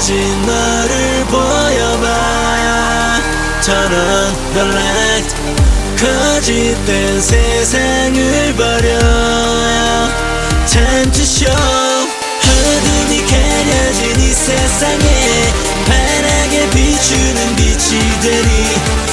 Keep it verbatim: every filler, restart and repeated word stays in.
가진 너를 보여봐. Turn on the light. 거짓된 세상을 버려. Time to show. 어둠이 가려진 이 세상에 환하게 비추는 빛이 되리.